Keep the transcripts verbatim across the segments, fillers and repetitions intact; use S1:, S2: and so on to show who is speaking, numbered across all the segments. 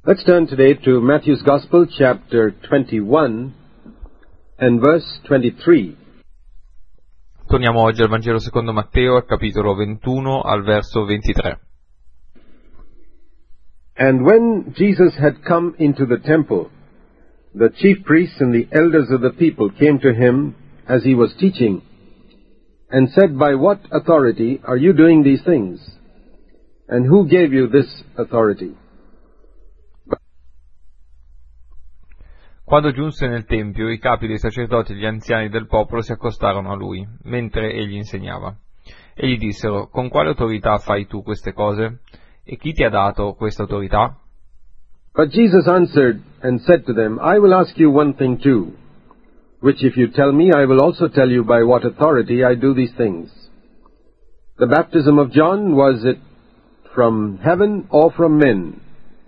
S1: Let's turn today to Matthew's Gospel, chapter twenty-one and verse twenty-three.
S2: Torniamo oggi al Vangelo secondo Matteo, al capitolo ventuno, al verso ventitré.
S1: And when Jesus had come into the temple, the chief priests and the elders of the people came to him as he was teaching, and said, By what authority are you doing these things? And who gave you this authority?
S2: Quando giunse nel Tempio, i capi dei sacerdoti e gli anziani del popolo si accostarono a lui, mentre egli insegnava, e gli dissero, con quale autorità fai tu queste cose? E chi ti ha dato questa autorità?
S1: But Jesus answered and said to them, I will ask you one thing too, which if you tell me, I will also tell you by what authority I do these things. The baptism of John, was it from heaven or from men?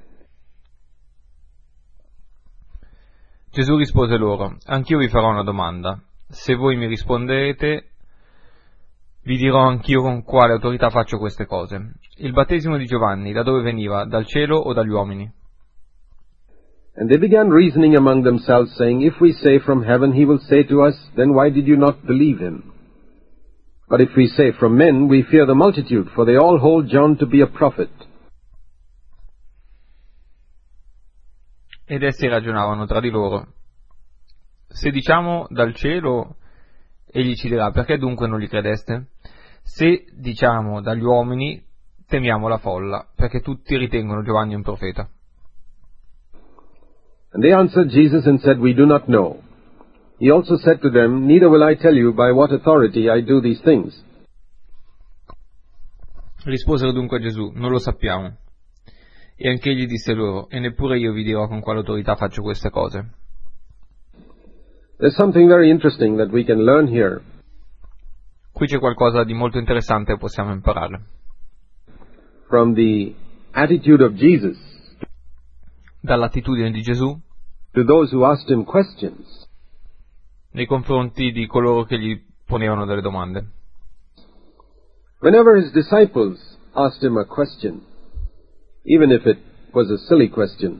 S2: Gesù rispose loro, anch'io vi farò una domanda. Se voi mi risponderete, vi dirò anch'io con quale autorità faccio queste cose. Il battesimo di Giovanni, da dove veniva? Dal cielo o dagli uomini?
S1: And they began reasoning among themselves, saying, If we say from heaven, he will say to us, Then why did you not believe him? But if we say from men, we fear the multitude, for they all hold John to be a prophet.
S2: Ed essi ragionavano tra di loro. Se diciamo dal cielo, egli ci dirà, perché dunque non gli credeste? Se diciamo dagli uomini, temiamo la folla, perché tutti ritengono Giovanni un profeta.
S1: And they answered Jesus and said, We do not know. He also said to them, Neither will I tell you by what authority I do these things.
S2: Risposero dunque a Gesù, non lo sappiamo. E anche egli disse loro, e neppure io vi dirò con quale autorità faccio queste cose.
S1: There's something very interesting that we can learn here.
S2: Qui c'è qualcosa di molto interessante che possiamo imparare.
S1: From the attitude of Jesus
S2: Dall'attitudine di Gesù
S1: to those who asked him questions.
S2: nei confronti di coloro che gli ponevano delle domande.
S1: Whenever his disciples asked him a question, even if it was a silly question,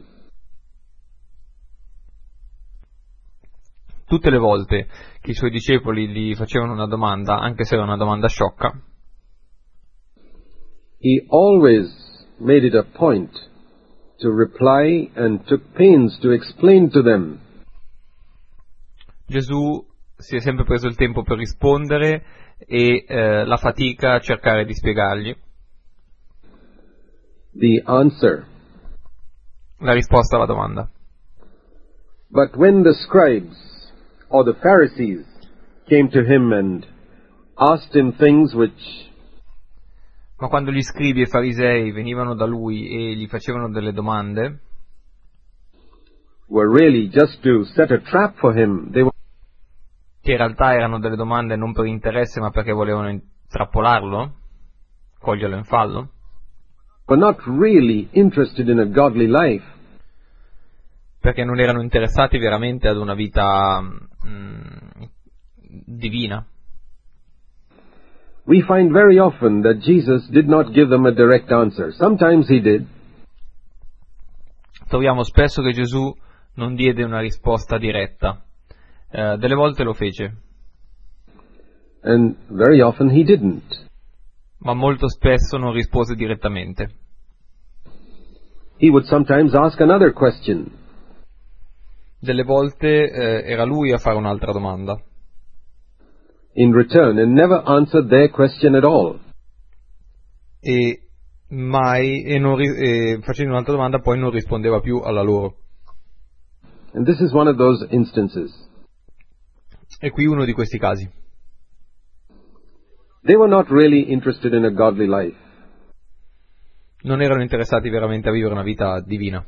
S2: Tutte le volte che i suoi discepoli gli facevano una domanda, anche se era una domanda sciocca,
S1: he always made it a point to reply and took pains to explain to them.
S2: Gesù si è sempre preso il tempo per rispondere e eh, la fatica a cercare di spiegargli
S1: The answer.
S2: la risposta alla domanda.
S1: But when the scribes or the Pharisees came to him and asked him things which
S2: Ma quando gli scribi e farisei venivano da lui e gli facevano delle domande,
S1: were really just to set a trap for him, they were
S2: che in realtà erano delle domande non per interesse ma perché volevano intrappolarlo, coglierlo in fallo,
S1: were not really interested in a godly life,
S2: perché non erano interessati veramente ad una vita mm, divina.
S1: we find very often that Jesus did not give them a direct answer. Sometimes he did,
S2: Troviamo spesso che Gesù non diede una risposta diretta, eh, delle volte lo fece,
S1: and very often he didn't.
S2: ma molto spesso non rispose direttamente.
S1: He would sometimes ask another question,
S2: Delle volte eh, era lui a fare un'altra domanda,
S1: in return, and never answered their question at all.
S2: e mai, e non ri- e facendo un'altra domanda poi non rispondeva più alla loro.
S1: And this is one of those instances.
S2: E qui uno di questi casi.
S1: They were not really interested in a godly life.
S2: Non erano interessati veramente a vivere una vita divina.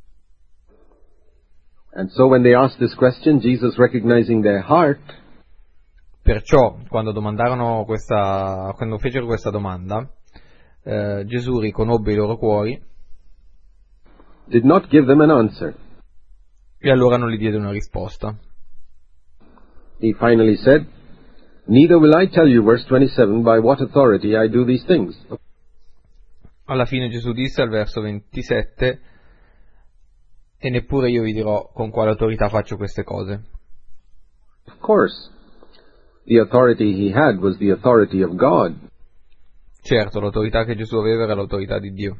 S1: And so when they asked this question, Jesus, recognizing their heart,
S2: Perciò, quando domandarono questa, quando fecero questa domanda, eh, Gesù riconobbe i loro cuori
S1: did not give them an answer.
S2: e allora non gli diede una risposta.
S1: He finally said, Neither will I tell you, verse twenty-seven, by what authority I do these things.
S2: Alla fine Gesù disse al verso ventisette, E neppure io vi dirò con quale autorità faccio queste cose.
S1: Of course, the authority he had was the authority of God.
S2: Certo, l'autorità che Gesù aveva era l'autorità di Dio.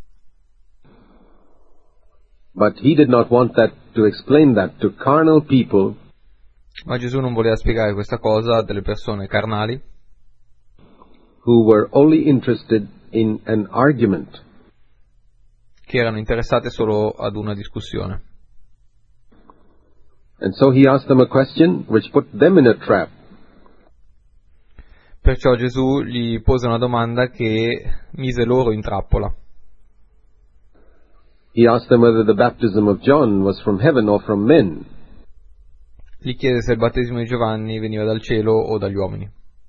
S1: But he did not want that to explain that to carnal people
S2: Ma Gesù non voleva spiegare questa cosa a delle persone carnali
S1: who were only interested in an argument.
S2: che erano interessate solo ad una discussione.
S1: And so he asked them a question which put them in a trap.
S2: Perciò Gesù gli pose una domanda che mise loro in trappola.
S1: He asked them whether the baptism of John was from heaven or from men.
S2: Gli chiese se il battesimo di Giovanni veniva dal cielo o dagli uomini.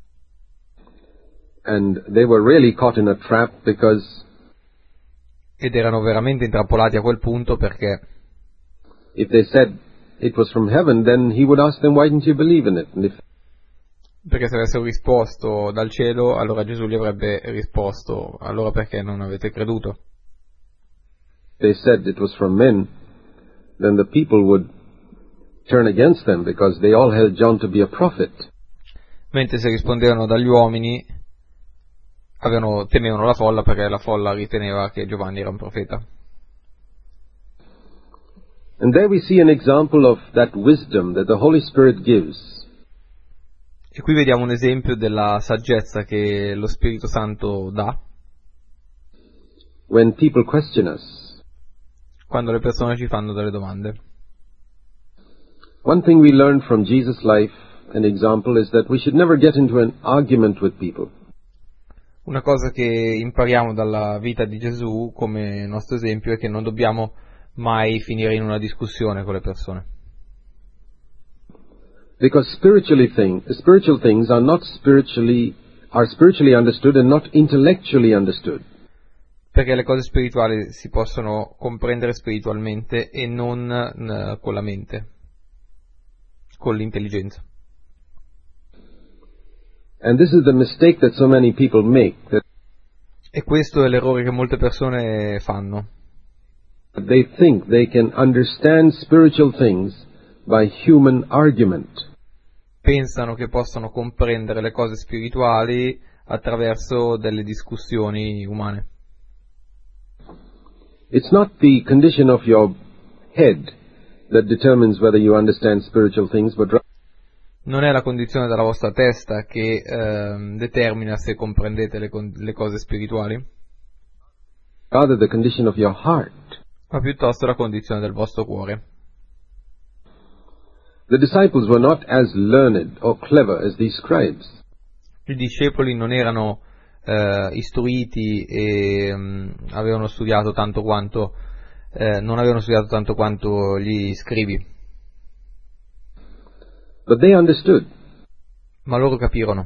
S1: And they were really caught in a trap because
S2: Ed erano veramente intrappolati a quel punto perché
S1: if they said it was from heaven, then he would ask them, why didn't you believe in it? And if
S2: perché se avessero risposto dal cielo, allora Gesù gli avrebbe risposto, allora perché non avete creduto?
S1: they said it was from men, then the people would turn against them because they all held John to be a prophet.
S2: Mentre se rispondevano dagli uomini, avevano, temevano la folla perché la folla riteneva che Giovanni era un profeta.
S1: And there we see an example of that wisdom that the Holy Spirit gives.
S2: E qui vediamo un esempio della saggezza che lo Spirito Santo dà
S1: When people question us.
S2: quando le persone ci fanno delle domande.
S1: One thing we learned from Jesus' life, an example, is that we should never get into an argument with people.
S2: Una cosa che impariamo dalla vita di Gesù come nostro esempio è che non dobbiamo mai finire in una discussione con le persone.
S1: Because spiritually thing, spiritual things are not spiritually, are spiritually understood and not intellectually understood.
S2: Perché le cose spirituali si possono comprendere spiritualmente e non n- con la mente, con l'intelligenza.
S1: And this is the mistake that so many people make, that
S2: E questo è l'errore che molte persone fanno.
S1: they think they can understand spiritual things by human argument.
S2: Pensano che possano comprendere le cose spirituali attraverso delle discussioni umane.
S1: It's not the condition of your head that determines whether you understand spiritual things, but rather
S2: Non è la condizione della vostra testa che ehm, determina se comprendete le, con- le cose spirituali,
S1: rather the condition of your heart.
S2: ma piuttosto la condizione del vostro cuore.
S1: The disciples were not as learned or clever as these scribes.
S2: I discepoli non erano eh, istruiti e mh, avevano studiato tanto quanto eh, non avevano studiato tanto quanto gli scribi,
S1: But they understood.
S2: ma loro capirono.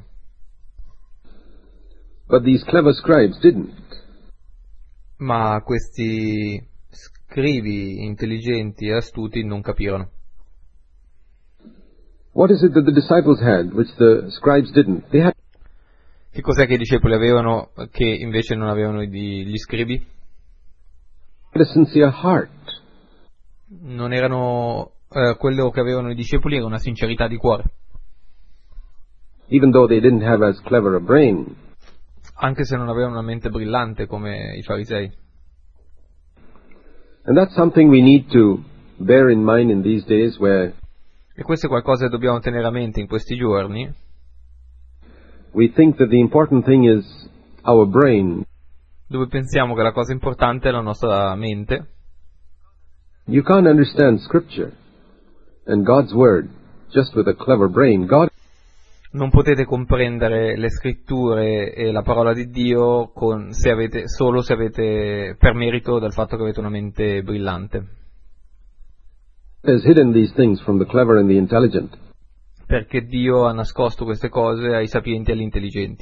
S1: But these clever scribes didn't.
S2: Ma questi scribi intelligenti e astuti non capirono.
S1: What is it that the disciples had, which the scribes didn't? They had
S2: Che cos'è che i discepoli avevano che invece non avevano gli, gli scribi?
S1: a sincere heart.
S2: Non erano eh, quello che avevano i discepoli era una sincerità di cuore,
S1: Even though they didn't have as clever a brain,
S2: anche se non avevano una mente brillante come i farisei.
S1: and that's something we need to bear in mind in these days where
S2: E questo è qualcosa che dobbiamo tenere a mente in questi giorni,
S1: we think that the important thing is our brain.
S2: dove pensiamo che la cosa importante è la nostra mente.
S1: You can't understand Scripture and God's Word just with a clever brain. God
S2: Non potete comprendere le scritture e la parola di Dio con, se avete, solo se avete, per merito del fatto che avete una mente brillante.
S1: has hidden these things from the clever and the intelligent.
S2: Perché Dio ha nascosto queste cose ai sapienti e agli intelligenti,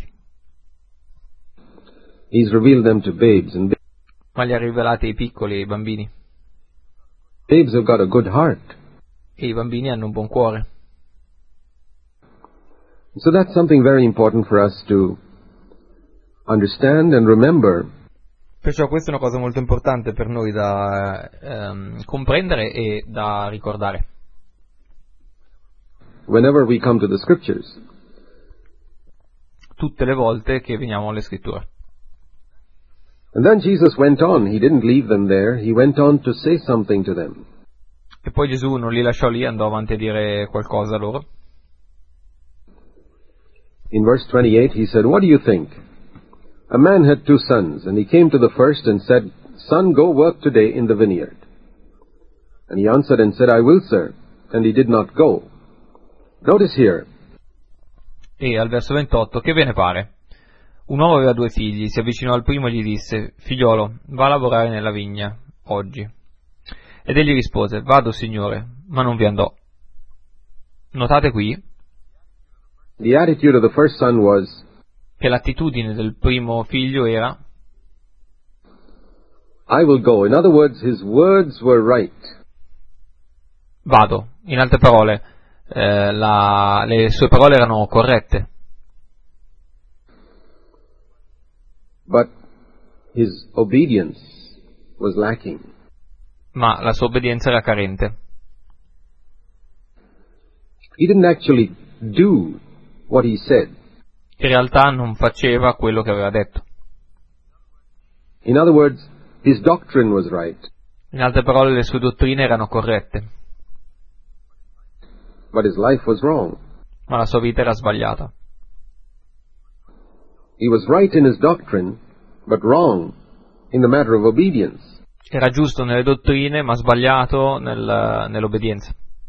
S1: He's revealed them to babes, and
S2: ma li ha rivelati ai piccoli e ai bambini.
S1: babes have got a good heart.
S2: E i bambini hanno un buon cuore.
S1: So that's something very important for us to understand and remember.
S2: Perciò questa è una cosa molto importante per noi da ehm, comprendere e da ricordare.
S1: Whenever we come to the scriptures.
S2: Tutte le volte che veniamo alle scritture.
S1: And then Jesus went on. He didn't leave them there. He went on to say something to them.
S2: E poi Gesù non li lasciò lì, andò avanti a dire qualcosa a loro.
S1: In verse twenty-eight he said, "What do you think? A man had two sons, and he came to the first and said, 'Son, go work today in the vineyard.' And he answered and said, 'I will, sir.' And he did not go." Notice here.
S2: E al verso ventotto, che ve ne pare? Un uomo aveva due figli, si avvicinò al primo e gli disse, figliolo, va a lavorare nella vigna, oggi. Ed egli rispose, vado signore, ma non vi andò. Notate qui
S1: The attitude of the first son was,
S2: che l'attitudine del primo figlio era,
S1: I will go. In other words, his words were right.
S2: vado. In altre parole, eh, la, le sue parole erano corrette.
S1: But his obedience was lacking.
S2: Ma la sua obbedienza era carente.
S1: He didn't actually do what he said.
S2: In realtà non faceva quello che aveva detto.
S1: In other words, his doctrine was right.
S2: In altre parole, le sue dottrine erano corrette,
S1: But his life was wrong.
S2: ma la sua vita era sbagliata.
S1: He was right in his doctrine, but wrong in the matter of obedience.
S2: Era giusto nelle dottrine, ma sbagliato nel, nell'obbedienza.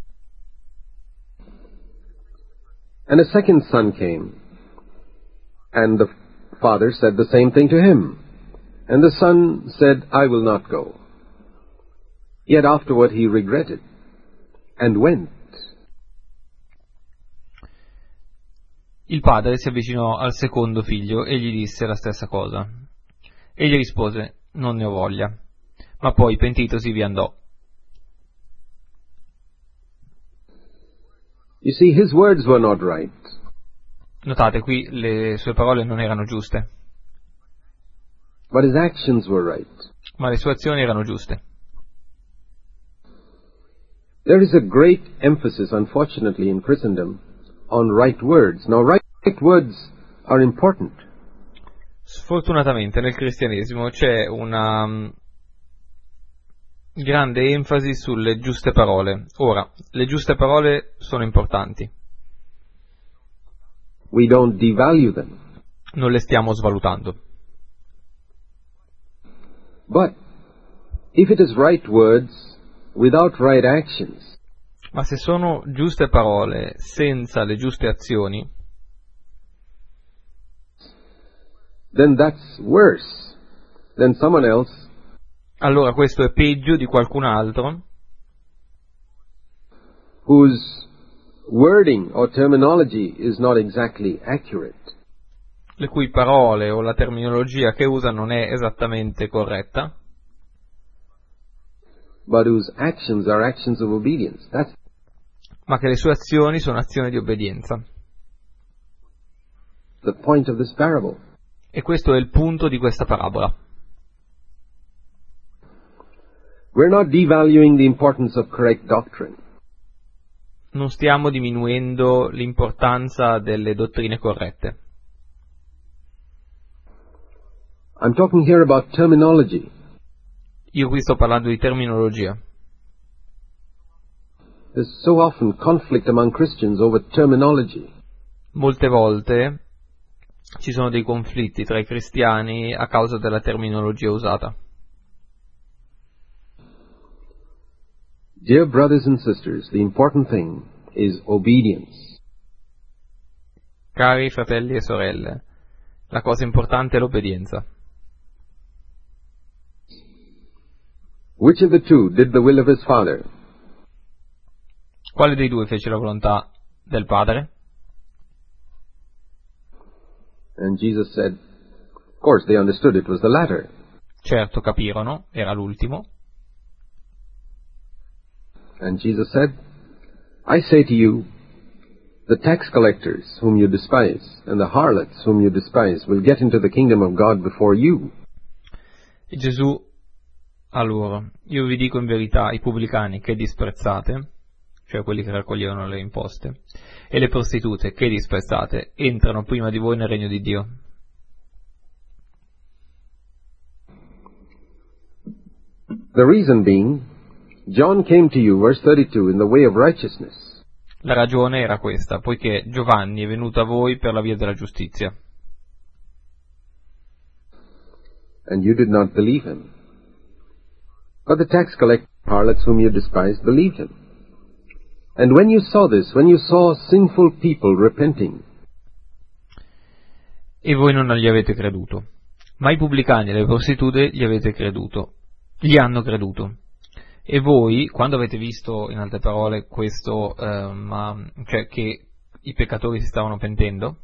S1: And a second son came, and the father said the same thing to him. And the son said, I will not go. Yet afterward he regretted, and went.
S2: Il padre si avvicinò al secondo figlio e gli disse la stessa cosa. Egli rispose, non ne ho voglia. Ma poi, pentitosi, vi andò.
S1: You see, his words were not right.
S2: Notate, qui le sue parole non erano giuste,
S1: But his actions were right.
S2: ma le sue azioni erano giuste.
S1: There is a great emphasis, unfortunately, in Christendom on right words. Now, right, right words are important.
S2: Sfortunatamente nel cristianesimo c'è una um, grande enfasi sulle giuste parole. Ora, le giuste parole sono importanti.
S1: We don't devalue them.
S2: Non le stiamo svalutando.
S1: But if it is right words without right actions,
S2: Ma se sono giuste parole senza le giuste azioni,
S1: then that's worse than someone else
S2: allora questo è peggio di qualcun altro
S1: whose wording or terminology is not exactly accurate.
S2: le cui parole o la terminologia che usa non è esattamente corretta,
S1: but whose actions are actions of obedience. That's
S2: ma che le sue azioni sono azioni di obbedienza.
S1: the point of this parable.
S2: E questo è il punto di questa parabola.
S1: We're not devaluing the importance of correct doctrine.
S2: Non stiamo diminuendo l'importanza delle dottrine corrette.
S1: I'm talking here about terminology.
S2: Io qui sto parlando di terminologia.
S1: There's so often conflict among Christians over terminology.
S2: Molte volte ci sono dei conflitti tra i cristiani a causa della terminologia usata.
S1: Dear brothers and sisters, the important thing is obedience.
S2: Cari fratelli e sorelle, la cosa importante è l'obbedienza.
S1: Which of the two did the will of his father?
S2: Quale dei due fece la volontà del Padre?
S1: And Jesus said, of course they understood it was the latter.
S2: Certo, capirono, era l'ultimo.
S1: And Jesus said, I say to you, the tax collectors whom you despise and the harlots whom you despise will get into the kingdom of God before you.
S2: E Gesù a loro: io vi dico in verità, i pubblicani che disprezzate, cioè quelli che raccoglievano le imposte, e le prostitute che disprezzate, entrano prima di voi nel regno di Dio.
S1: The reason being, John came to you, verse thirty-two, in the way of righteousness.
S2: La ragione era questa, poiché Giovanni è venuto a voi per la via della giustizia.
S1: And you did not believe him. But the tax collectors and harlots whom you despised believed him. And when you saw this, when you saw sinful people repenting,
S2: e voi non gli avete creduto, ma i pubblicani e le prostitute gli avete creduto, gli hanno creduto. E voi, quando avete visto, in altre parole, questo, eh, ma, cioè che i peccatori si stavano pentendo,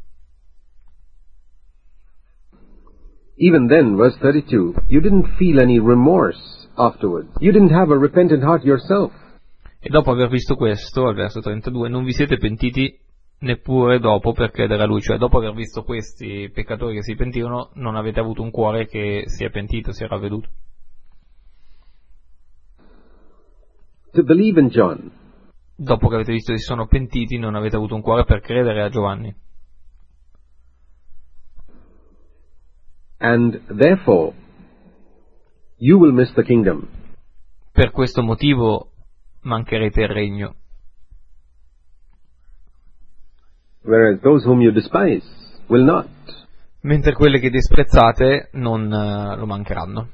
S1: even then, verse thirty-two, you didn't feel any remorse afterwards. You didn't have a repentant heart yourself.
S2: e dopo aver visto questo, al verso trentadue, non vi siete pentiti neppure dopo per credere a lui, cioè dopo aver visto questi peccatori che si pentivano, non avete avuto un cuore che si è pentito, si è ravveduto.
S1: To believe in John,
S2: Dopo che avete visto che si sono pentiti, non avete avuto un cuore per credere a Giovanni.
S1: and therefore you will miss the kingdom.
S2: Per questo motivo mancherete il regno.
S1: Whereas those whom you despise will not.
S2: Mentre quelle che disprezzate non uh, lo mancheranno.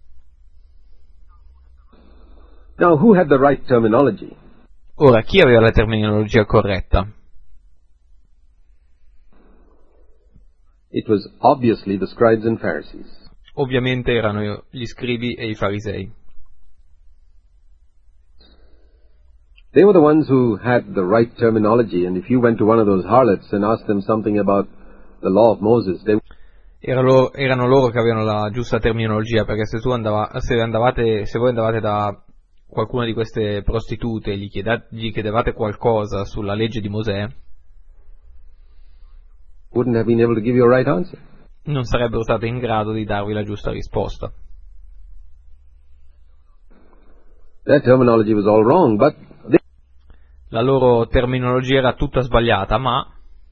S1: Now, who had the right terminology?
S2: Ora, chi aveva la terminologia corretta?
S1: It was obviously the scribes and Pharisees.
S2: Ovviamente erano gli scribi e i farisei.
S1: They were the ones who had the right terminology, and if you went to one of those harlots and asked them something about the law of Moses, they
S2: Era loro, erano loro che avevano la giusta terminologia, perché se, tu andava, se, andavate, se voi andavate da qualcuna di queste prostitute e gli, chiedate, gli chiedevate qualcosa sulla legge di Mosè,
S1: wouldn't have been able to give you a right answer.
S2: non sarebbero state in grado di darvi la giusta risposta.
S1: That terminology was all wrong, but they
S2: La loro terminologia era tutta sbagliata, ma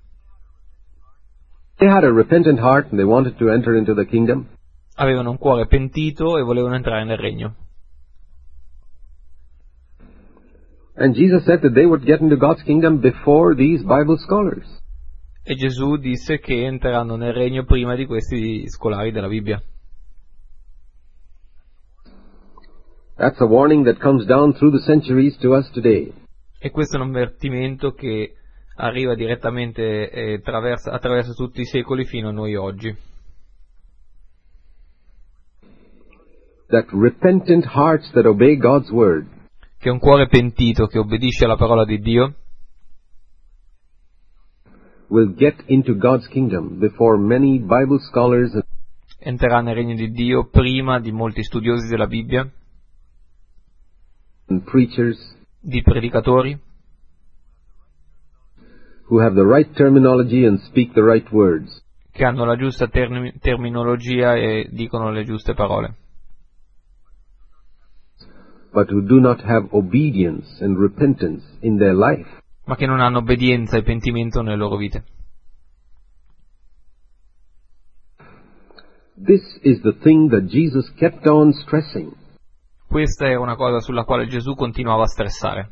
S1: They had a repentant heart and they wanted to enter into the kingdom.
S2: avevano un cuore pentito e volevano entrare nel regno.
S1: And Jesus said that they would get into God's kingdom before these Bible scholars.
S2: E Gesù disse che entreranno nel regno prima di questi scolari della Bibbia.
S1: That's a warning that comes down through the centuries to us today.
S2: E questo è un avvertimento che arriva direttamente eh, attraverso, attraverso tutti i secoli fino a noi oggi.
S1: That repentant hearts that obey God's word
S2: Che un cuore pentito che obbedisce alla parola di Dio
S1: will get into God's kingdom before many Bible scholars
S2: entrerà nel regno di Dio prima di molti studiosi della Bibbia,
S1: and preachers
S2: di predicatori
S1: who have the right terminology and speak the right words.
S2: che hanno la giusta term- terminologia e dicono le giuste parole,
S1: but who do not have obedience and repentance in their life.
S2: ma che non hanno obbedienza e pentimento nelle loro vite.
S1: This is the thing that Jesus kept on stressing.
S2: Questa è una cosa sulla quale Gesù continuava a stressare.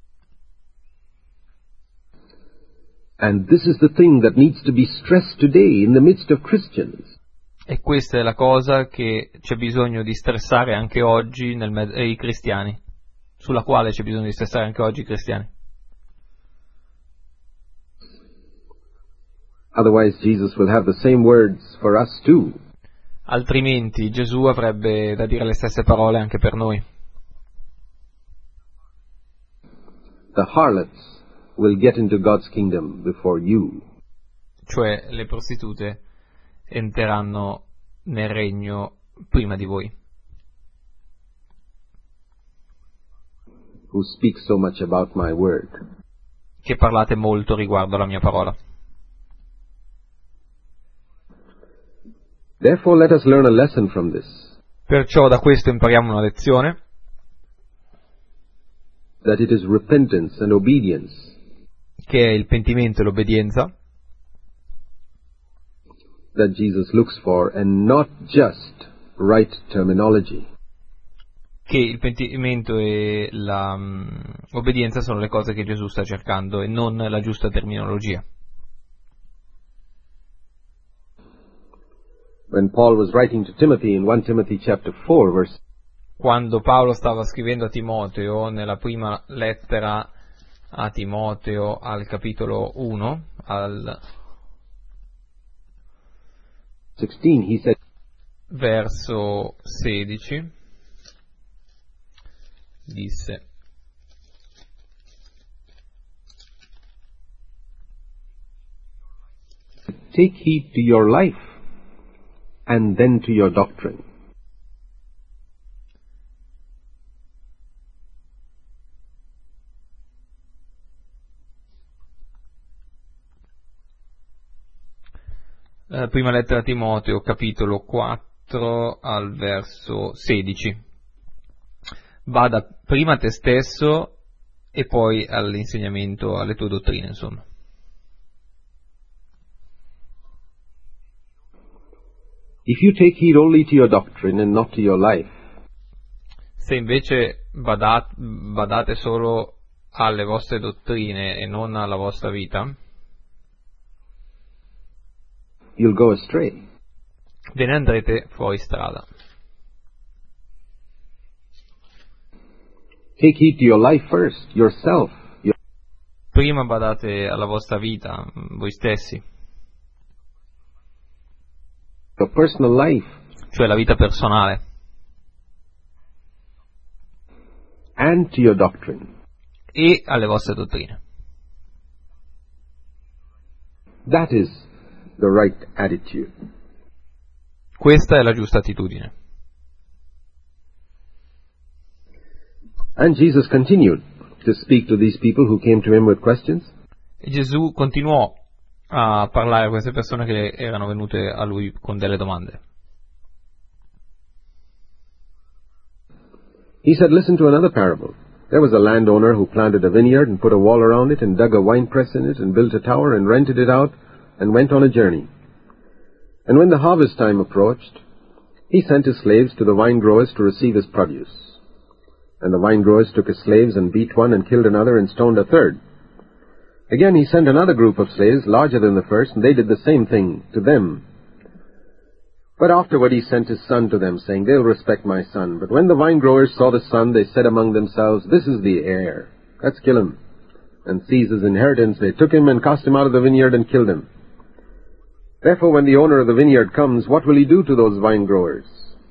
S1: And this is the thing that needs to be stressed today in the midst of Christians.
S2: E questa è la cosa che c'è bisogno di stressare anche oggi nel me- eh, i cristiani, sulla quale c'è bisogno di stressare anche oggi i cristiani.
S1: Otherwise, Jesus will have the same words for us too.
S2: Altrimenti Gesù avrebbe da dire le stesse parole anche per noi.
S1: The harlots will get into God's kingdom before you.
S2: Cioè le prostitute entreranno nel regno prima di voi,
S1: Who speak so much about my word.
S2: che parlate molto riguardo alla mia parola.
S1: Therefore, let us learn a lesson from this.
S2: Perciò da questo impariamo una lezione,
S1: that it is repentance and obedience
S2: che è il pentimento e l'obbedienza,
S1: that Jesus looks for, and not just right terminology.
S2: che il pentimento e l'obbedienza sono le cose che Gesù sta cercando e non la giusta terminologia.
S1: When Paul was writing to Timothy in First Timothy chapter four, verse
S2: Quando Paolo stava scrivendo a Timoteo, nella prima lettera a Timoteo al capitolo uno, al
S1: sixteen, he said,
S2: verso sedici, disse:
S1: take heed to your life, and then to your doctrine.
S2: Eh, prima lettera a Timoteo, capitolo quattro, al verso sedici. Bada prima a te stesso e poi all'insegnamento, alle tue dottrine, insomma.
S1: If you take heed only to your doctrine and not to your life,
S2: Se invece badate, badate solo alle vostre dottrine e non alla vostra vita,
S1: you'll go astray.
S2: ve ne andrete fuori strada.
S1: Take heed to your life first, yourself, your,
S2: Prima badate alla vostra vita, voi stessi,
S1: your personal life,
S2: cioè la vita personale,
S1: and to your doctrine.
S2: e alle vostre dottrine.
S1: That is the right attitude.
S2: Questa è la giusta attitudine.
S1: And Jesus continued to speak to these people who came to him with questions.
S2: E Gesù continuò a parlare a queste persone che erano venute a lui con delle domande.
S1: He said, listen to another parable. There was a landowner who planted a vineyard and put a wall around it and dug a winepress in it and built a tower and rented it out and went on a journey. And when the harvest time approached, he sent his slaves to the vine growers to receive his produce. And the vine growers took his slaves and beat one and killed another and stoned a third. Again he sent another group of slaves larger than the first, and they did the same thing to them. But afterward he sent his son to them, saying, they'll respect my son. But when the vine growers saw the son, they said among themselves, this is the heir. Let's kill him and seize his inheritance. They took him and cast him out of the vineyard and killed him. Therefore, when the owner of the vineyard comes, what will he do to those vine growers?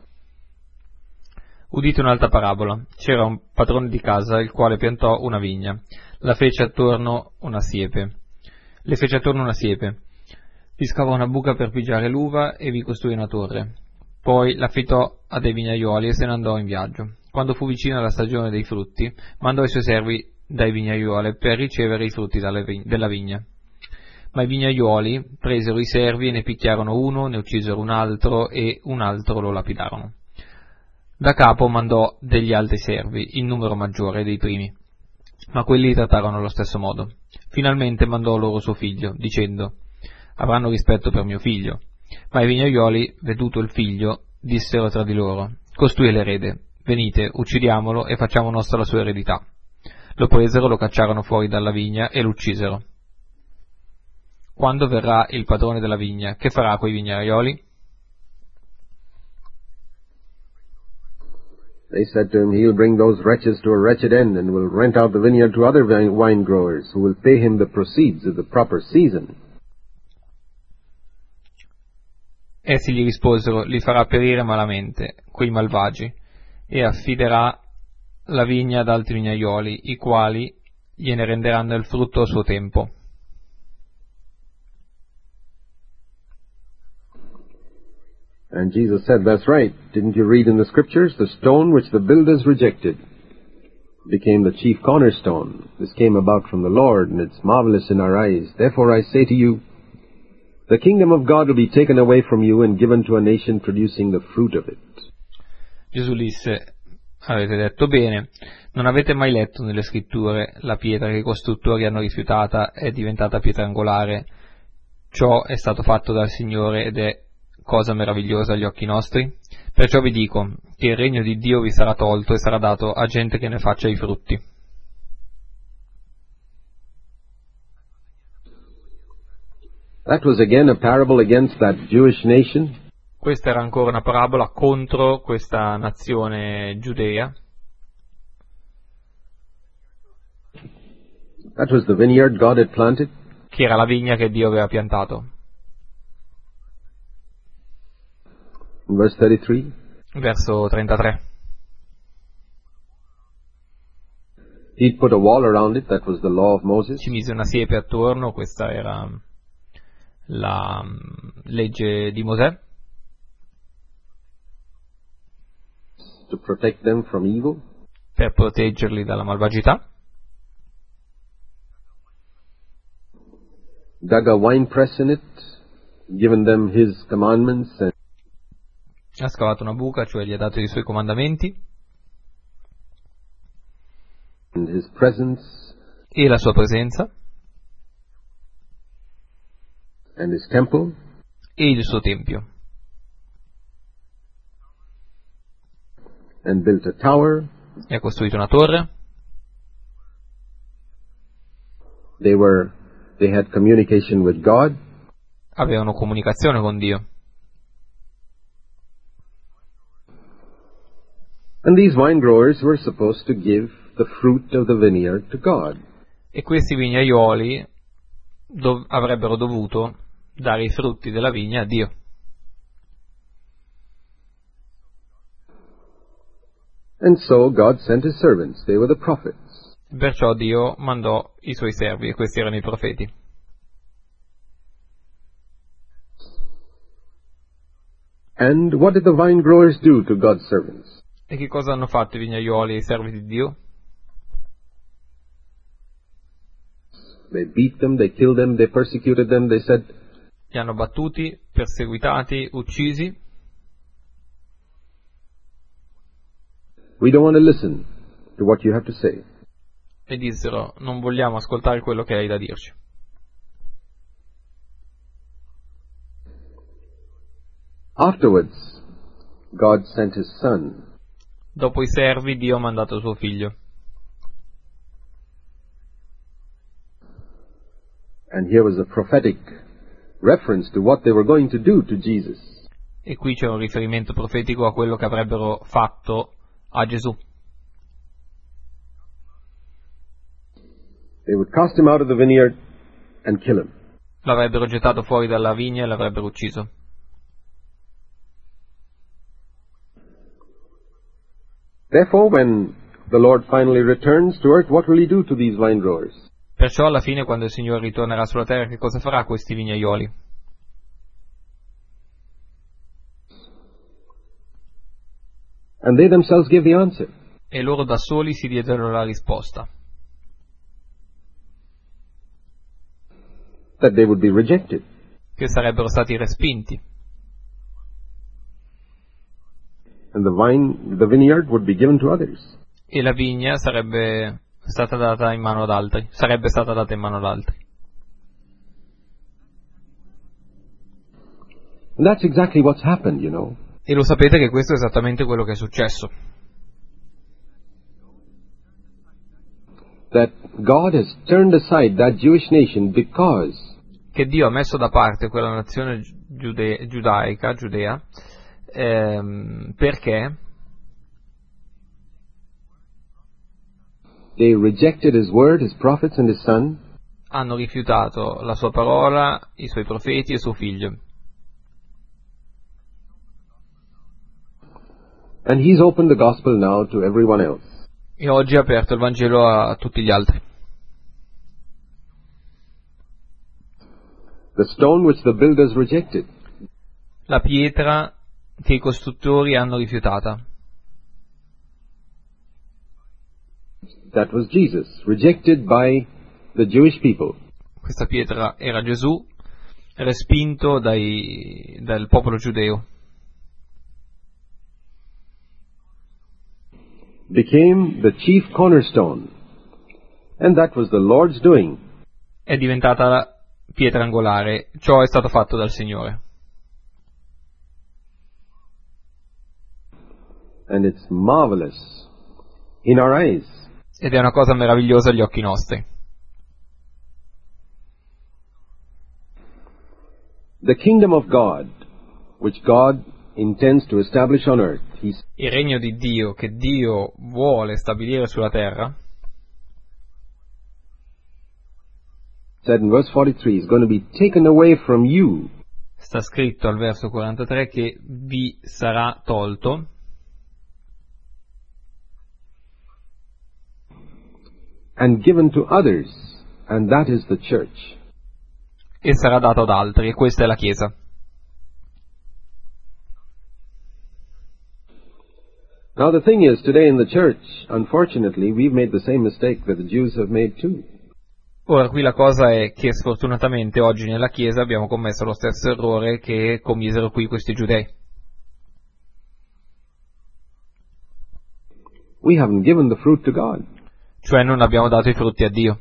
S2: Udite un'altra parabola. C'era un padrone di casa il quale piantò una vigna, la fece attorno una siepe. Le fece attorno una siepe. Vi scavò una buca per pigiare l'uva e vi costruì una torre. Poi l'affitò a dei vignaioli e se ne andò in viaggio. Quando fu vicina la stagione dei frutti, mandò i suoi servi dai vignaioli per ricevere i frutti della vigna. Ma i vignaioli presero i servi e ne picchiarono uno, ne uccisero un altro e un altro lo lapidarono. Da capo mandò degli altri servi, in numero maggiore dei primi, ma quelli li trattarono allo stesso modo. Finalmente mandò loro suo figlio, dicendo: avranno rispetto per mio figlio. Ma i vignaioli, veduto il figlio, dissero tra di loro: costui è l'erede, venite, uccidiamolo e facciamo nostra la sua eredità. Lo presero, lo cacciarono fuori dalla vigna e lo uccisero. Quando verrà il padrone della vigna, che farà coi vignaioli?
S1: They said to him, he'll bring those wretches to a wretched end and will rent out the vineyard to other wine growers who will pay him the proceeds of the proper season.
S2: Essi gli risposero: li farà perire malamente, quei malvagi, e affiderà la vigna ad altri vignaioli, i quali gliene renderanno il frutto a suo tempo.
S1: And Jesus said, that's right. Didn't you read in the scriptures, the stone which the builders rejected became the chief cornerstone. This came about from the Lord, and it's marvelous in our eyes. Therefore I say to you, the kingdom of God will be taken away from you and given to a nation producing the fruit of it.
S2: Gesù disse: avete detto bene, non avete mai letto nelle scritture la pietra che i costruttori hanno rifiutata è diventata pietra angolare? Ciò è stato fatto dal Signore ed è cosa meravigliosa agli occhi nostri? Perciò vi dico che il regno di Dio vi sarà tolto e sarà dato a gente che ne faccia i frutti.
S1: That was again a parable against that Jewish nation.
S2: Questa era ancora una parabola contro questa nazione giudea.
S1: That was the vineyard God had planted.
S2: Che era la vigna che Dio aveva piantato.
S1: In verse thirty-three.
S2: Verso trentatré.
S1: He'd put a wall around it, that was the law of Moses.
S2: Ci mise una siepe attorno, questa era la legge di Mosè.
S1: To protect them from evil.
S2: Per proteggerli dalla malvagità.
S1: Dug a wine press in it, given them his commandments. And
S2: ha scavato una buca, cioè gli ha dato i suoi comandamenti.
S1: And his presence.
S2: E la sua presenza.
S1: And his temple.
S2: E il suo tempio.
S1: And built a tower.
S2: E ha costruito una torre.
S1: They were, they had communication with God.
S2: Avevano comunicazione con Dio.
S1: And these wine growers were supposed to give the fruit of the vineyard to God.
S2: E questi vignaioli dov- avrebbero dovuto dare i frutti della vigna a Dio.
S1: And so God sent his servants, they were the prophets.
S2: Perciò Dio mandò i suoi servi, e questi erano i profeti.
S1: And what did the vine growers do to God's servants?
S2: E che cosa hanno fatto i vignaioli e i servi di Dio?
S1: They beat them, they killed them, they persecuted them, they said,
S2: Li hanno battuti, perseguitati, uccisi.
S1: we don't want to listen to what you have to say.
S2: E dissero: non vogliamo ascoltare quello che hai da dirci.
S1: Afterwards, God sent his son.
S2: Dopo i servi, Dio ha mandato suo figlio.
S1: And here was a prophetic reference to what they were going to do to Jesus.
S2: E qui c'è un riferimento profetico a quello che avrebbero fatto a Gesù.
S1: They would cast him out of the vineyard and kill him.
S2: L'avrebbero gettato fuori dalla vigna e l'avrebbero ucciso.
S1: Therefore, when the Lord finally returns to earth, what will he do to these vine growers?
S2: Perciò alla fine, quando il Signore ritornerà sulla terra, che cosa farà a questi vignaioli?
S1: And they themselves gave the answer.
S2: E loro da soli si diedero la risposta.
S1: That they would be rejected.
S2: Che sarebbero stati respinti.
S1: And the vine, the vineyard would be given to others.
S2: E la vigna sarebbe stata data in mano ad altri. Sarebbe stata data in mano ad altri.
S1: And that's exactly what's happened, you know.
S2: E lo sapete che questo è esattamente quello che è successo.
S1: That God has turned aside that Jewish nation because
S2: Che Dio ha messo da parte quella nazione giude- giudaica, giudea, ehm, perché
S1: they rejected his word, his prophets, and his son.
S2: hanno rifiutato la sua parola, i suoi profeti e suo figlio.
S1: And he's opened the gospel now to everyone else.
S2: E oggi ha aperto il Vangelo a tutti gli altri.
S1: The stone which the builders rejected,
S2: La pietra che i costruttori hanno rifiutata.
S1: that was Jesus, rejected by the Jewish people.
S2: Questa pietra era Gesù, respinto dai, dal popolo giudeo.
S1: became the chief cornerstone, and that was the Lord's doing.
S2: È diventata la pietra angolare, ciò è stato fatto dal Signore.
S1: And it's marvelous in our eyes.
S2: Ed è una cosa meravigliosa agli occhi nostri.
S1: The kingdom of God, which God intends to establish on earth, he
S2: Il regno di Dio che Dio vuole stabilire sulla terra,
S1: said in verse forty-three, is going to be taken away from you
S2: sta scritto al verso quarantatré che vi sarà tolto
S1: and given to others, and that is the church.
S2: e sarà dato ad altri, e questa è la Chiesa.
S1: Now the thing is, today in the church, unfortunately, we've made the same mistake that the Jews have made too.
S2: Ora qui la cosa è che sfortunatamente oggi nella Chiesa abbiamo commesso lo stesso errore che commisero qui questi giudei.
S1: We haven't given the fruit to God.
S2: Cioè non abbiamo dato i frutti a Dio.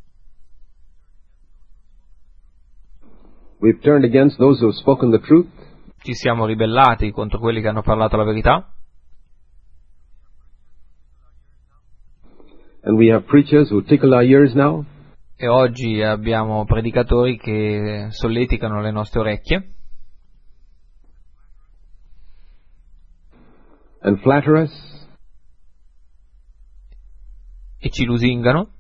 S1: We've turned against those who have spoken the truth.
S2: Ci siamo ribellati contro quelli che hanno parlato la verità.
S1: And we have preachers who tickle our ears now.
S2: E oggi abbiamo predicatori che solleticano le nostre orecchie.
S1: And flatter us.
S2: E ci lusingano.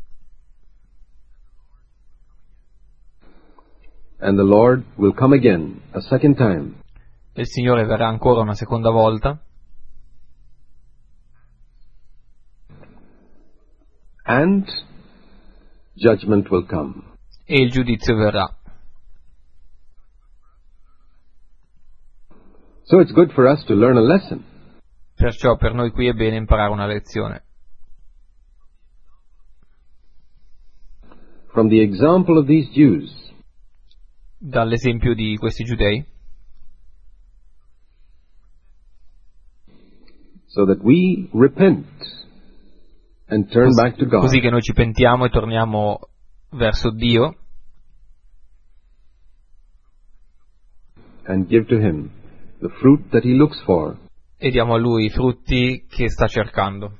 S1: And the Lord will come again, a second time.
S2: E il Signore verrà ancora una seconda volta.
S1: And judgment will come.
S2: E il giudizio verrà.
S1: So it's good for us to learn a lesson.
S2: Perciò per noi qui è bene imparare una lezione.
S1: From the example of these Jews,
S2: dall'esempio di questi giudei,
S1: so that we repent and turn
S2: così,
S1: back to God.
S2: così che noi ci pentiamo e torniamo verso Dio
S1: and give to Him the fruit that He looks for.
S2: E diamo a Lui i frutti che sta cercando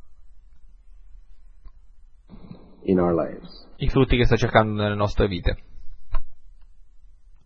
S1: in our lives.
S2: i frutti che sta cercando nelle nostre vite.